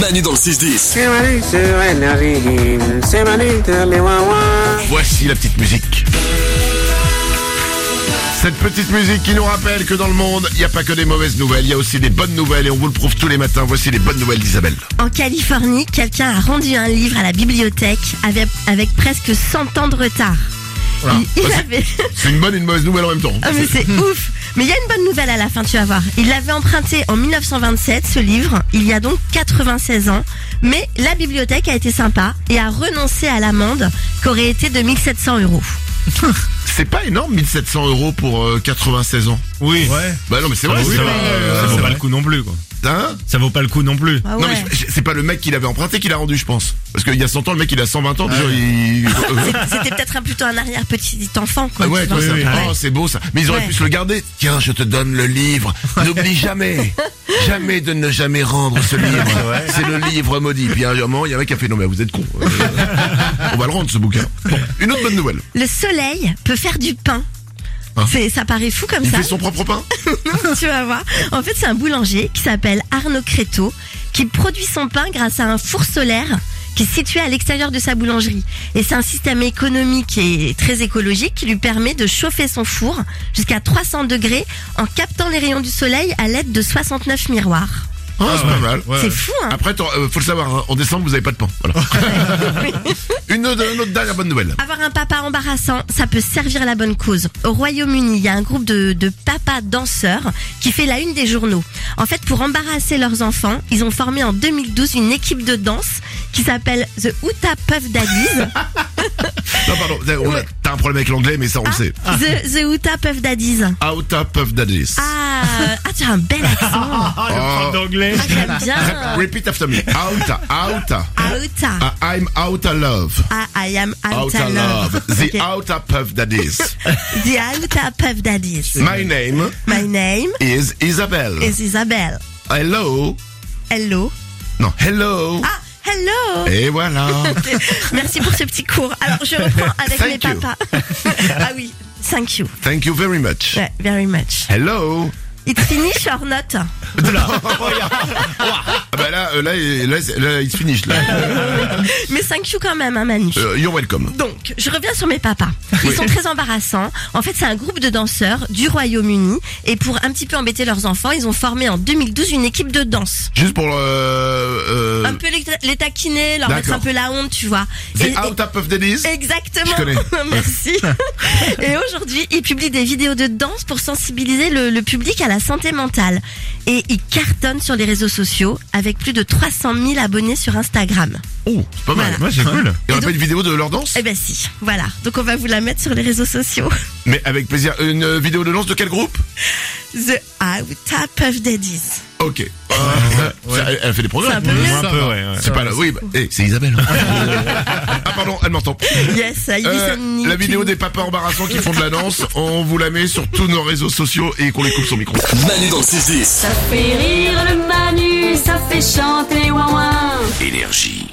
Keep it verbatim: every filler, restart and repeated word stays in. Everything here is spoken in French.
Manu dans le six dix. C'est Manu sur Énergie, c'est Manu de les Wawa. Voici la petite musique. Cette petite musique qui nous rappelle que dans le monde, il n'y a pas que des mauvaises nouvelles, il y a aussi des bonnes nouvelles et on vous le prouve tous les matins. Voici les bonnes nouvelles d'Isabelle. En Californie, quelqu'un a rendu un livre à la bibliothèque avec, avec presque cent ans de retard. Voilà. Il, il Bah, avait... C'est une bonne et une mauvaise nouvelle en même temps. Ah mais c'est ouf. Mais il y a une bonne nouvelle à la fin, tu vas voir. Il l'avait emprunté en dix-neuf cent vingt-sept, ce livre, il y a donc quatre-vingt-seize ans. Mais la bibliothèque a été sympa et a renoncé à l'amende qui aurait été de mille sept cents euros. C'est pas énorme, mille sept cents euros pour euh, quatre-vingt-seize ans. Oui. Ouais. Bah non mais c'est Ça, vrai, vaut, c'est ça, vrai. va- ça Euh, vaut c'est pas vrai. le coup non plus, quoi. Hein Ça vaut pas le coup non plus. Ah Non ouais. mais je- c'est pas le mec qui l'avait emprunté qui l'a rendu, je pense. Parce qu'il y a cent ans, le mec il a cent vingt ans, déjà il... C'était peut-être un, plutôt un arrière-petit enfant, quoi. Ah ouais, tu toi, vois. ça- oui, oui. oh, c'est beau ça. Mais ils auraient Ouais. pu se le garder. Tiens, je te donne le livre. N'oublie jamais, jamais de ne jamais rendre ce livre. C'est le livre maudit. Puis à un moment, il y a un mec qui a fait non mais vous êtes con. Euh, on va le rendre ce bouquin. Bon, une autre bonne nouvelle. Le soleil peut faire du pain. Hein C'est, ça paraît fou comme Il ça. fait son propre pain. Tu vas voir. En fait, c'est un boulanger qui s'appelle Arnaud Créteau qui produit son pain grâce à un four solaire qui est situé à l'extérieur de sa boulangerie. Et c'est un système économique et très écologique qui lui permet de chauffer son four jusqu'à trois cents degrés en captant les rayons du soleil à l'aide de soixante-neuf miroirs. Oh, c'est pas mal. Ouais. C'est fou, hein? Après, t'en- euh, faut le savoir, hein, en décembre, vous avez pas de pain. Voilà. une, autre, une autre dernière bonne nouvelle. Avoir un papa embarrassant, ça peut servir à la bonne cause. Au Royaume-Uni, il y a un groupe de, de papas danseurs qui fait la une des journaux. En fait, pour embarrasser leurs enfants, ils ont formé en deux mille douze une équipe de danse qui s'appelle The Outta Puff Daddies. Non, pardon, on a- t'as un problème avec l'anglais, mais ça, on le sait. The, The Outta Puff Daddies. Out of Daddies. Ah, ah, tu as un bel accent. Ah, le prof d'anglais. Ah, j'aime bien. Repeat after me. Out, out. Outta. Uh, I'm out of love. Ah, I am Out Outta of Love. love. The Okay. out of Puff Daddies. The Outta Puff Daddies. My name My name is Isabelle. is Isabelle. Hello. Hello. Non, hello. Ah, hello. Et voilà. Merci pour ce petit cours. Alors, je reprends avec Thank mes you. papas. Ah oui, thank you. Thank you very much. Ouais, very much. Hello. It's finish or not? Ah bah là, euh, là, euh, là, c'est- là, it's finished, là. Mais thank you quand même, hein, Manu. Euh, you're welcome. Donc, je reviens sur mes papas. Ils Oui. sont très embarrassants. En fait, c'est un groupe de danseurs du Royaume-Uni. Et pour un petit peu embêter leurs enfants, ils ont formé en deux mille douze une équipe de danse. Juste pour, euh, euh, Un peu les, les taquiner, leur mettre D'accord. un peu la honte, tu vois. The Et- out of Daddies. Exactement. Je connais. Merci. Et aujourd'hui, ils publient des vidéos de danse pour sensibiliser le, le public à la santé mentale. Et ils cartonnent sur les réseaux sociaux avec plus de trois cent mille abonnés sur Instagram. Oh, c'est pas mal. Voilà. Ouais, c'est cool. Il y aura Et pas donc- une vidéo de leur danse? Eh ben si, voilà. Donc on va vous la mettre sur les réseaux sociaux. Mais avec plaisir. Une euh, vidéo de danse de quel groupe? The Outta Puff Daddies. Ok. Euh, ça- elle, elle fait des progrès. C'est un peu Moi, mieux. un peu, ouais. ouais. C'est pas là. Oui, bah, eh, c'est Isabelle. Ah pardon, elle m'entend. Yes, I Euh, listen la to vidéo you. des papas embarrassants qui font de la danse, on vous la met sur tous nos réseaux sociaux et qu'on les coupe son micro. Manu dans le six dix. Ça fait rire le Manu, ça fait chanter les ouin-ouin. Énergie.